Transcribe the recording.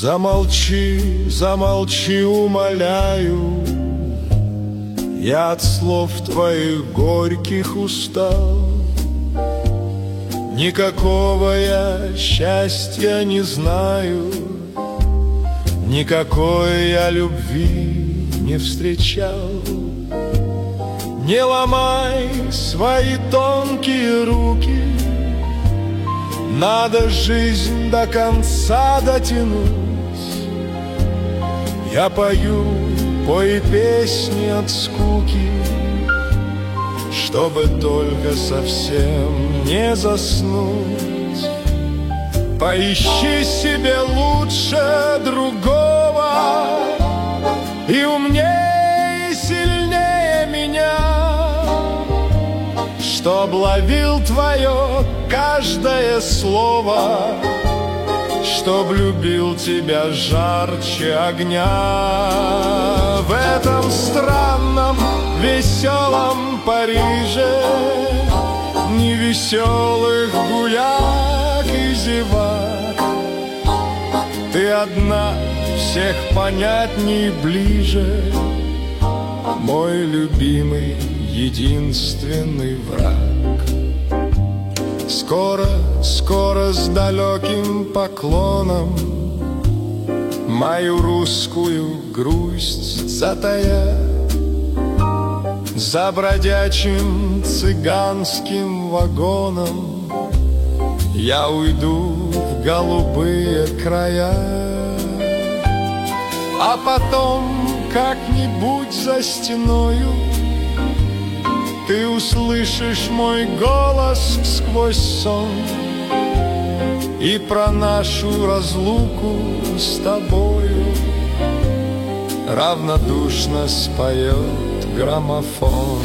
Замолчи, замолчи, умоляю, я от слов твоих горьких устал. Никакого я счастья не знаю, никакой я любви не встречал. Не ломай свои тонкие руки, надо жизнь до конца дотянуть. Я пою, пой песни от скуки, чтобы только совсем не заснуть. Поищи себе лучше другого, и умнее, и сильнее меня, чтоб ловил твое каждое слово, чтоб любил тебя жарче огня. В этом странном, веселом Париже ни веселых гуляк и зевак. Ты одна, всех понятней ближе, мой любимый, единственный враг. Скоро, скоро с далеким поклоном мою русскую грусть затая, за бродячим цыганским вагоном я уйду в голубые края. А потом как-нибудь за стеною ты услышишь мой голос сквозь сон, и про нашу разлуку с тобою равнодушно споет граммофон.